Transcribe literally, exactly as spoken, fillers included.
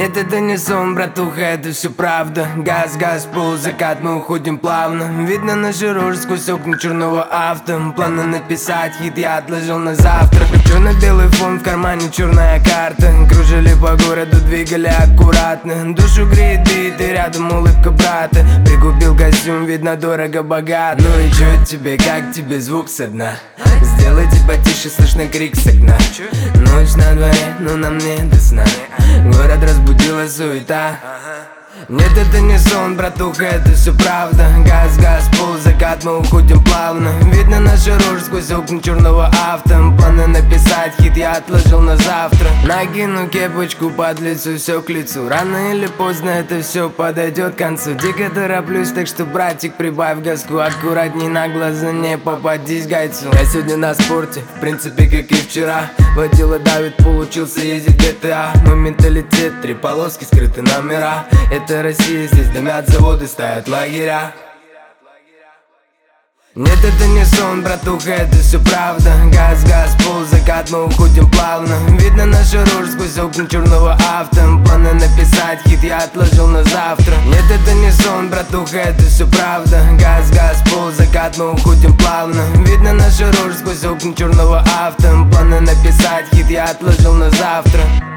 Нет, это не сон, братуха, это все правда. Газ, газ, полузакат, мы уходим плавно. Видно наши рожи сквозь окна черного авто. Планы написать хит я отложил на завтра. Черно-белый фон, в кармане черная карта. Кружили по городу, двигали аккуратно. Душу греет бит и рядом улыбка брата. Пригубил костюм, видно дорого-богато. Ну и чё тебе, как тебе звук со дна? Сделайте потише, слышно крик с окна. Ночь на дворе, но нам не до сна. Город разбудила суета. Нет, это не сон, братуха, это все правда. Газ, газ, полузакат, мы уходим плавно. Видно наши рожи сквозь окна черного авто. Планы написать хит я отложил на завтра. Накину кепочку под лицо, все к лицу. Рано или поздно это все подойдет к концу. Дико тороплюсь, так что, братик, прибавь газку. Аккуратней, на глаза не попадись гайцу. Я сегодня на спорте, в принципе, как и вчера. Водила давит, получился ездить джи ти эй. Мой менталитет, три полоски, скрыты номера. Это Россия, здесь дымят заводы, ставят лагеря. Нет, это не сон, братуха, это все правда. Газ, газ, полузакат, мы уходим плавно. Видно наши рожи сквозь окна черного авто. Планы написать хит я отложил на завтра. Нет, это не сон, братуха, это все правда. Газ, газ, полузакат, мы уходим плавно. Видно наши рожи сквозь окна черного авто. Планы написать хит я отложил на завтра.